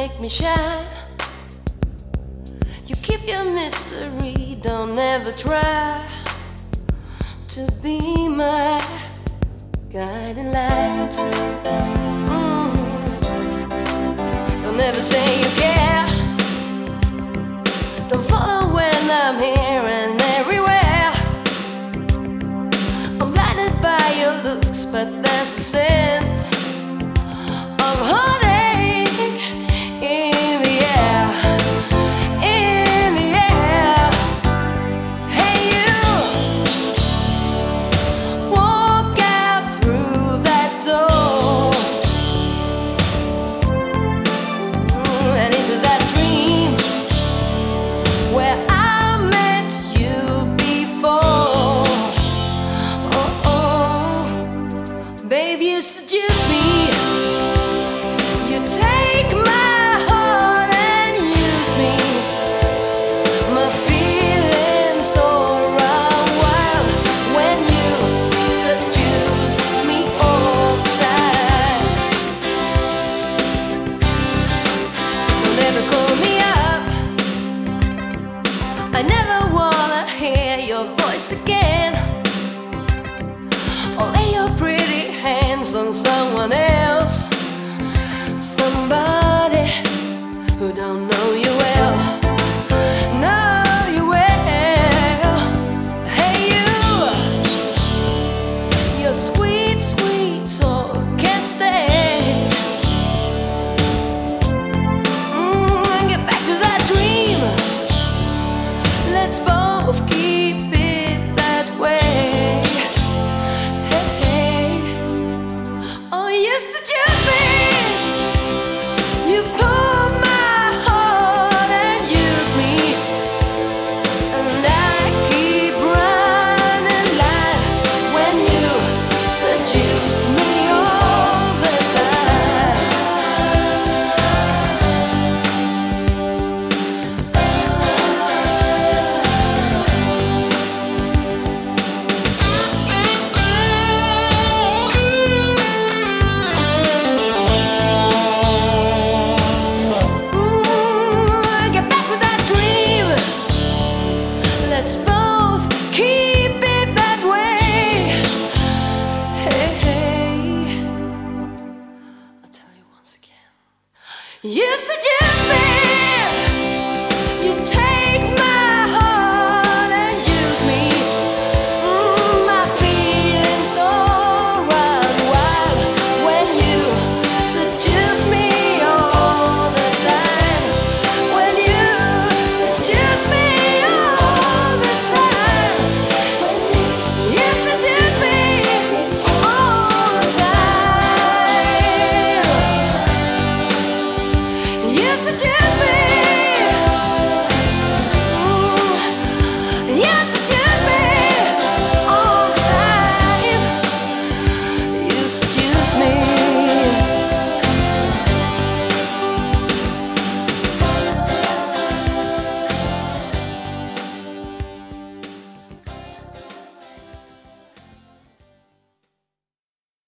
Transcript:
make me shine. You keep your mystery, don't ever try to be my guiding light. Don't ever say you care. Don't follow when I'm here and everywhere. I'm blinded by your looks, but there's a scent of heartache in the air, in the air. Hey, you walk out through that door and into that dream where I met you before. Oh, oh, baby, you seduce me. You take my heart and use me. My feelings all run wild when you seduce me all the time. Don't ever call me up. I never wanna hear your voice again, or lay your pretty hands on someone else, somebody who don't know you well, know you well. Hey, you, your sweet, sweet talk can't stay. Get back to that dream. Let's both keep it that way. Hey, hey. Oh, you seduce me. You pull my heart and use me, and I keep running light when you seduce me all the time. Get back to that dream. Let's both keep it that way. Hey, hey. I'll tell you once again. You seduce me.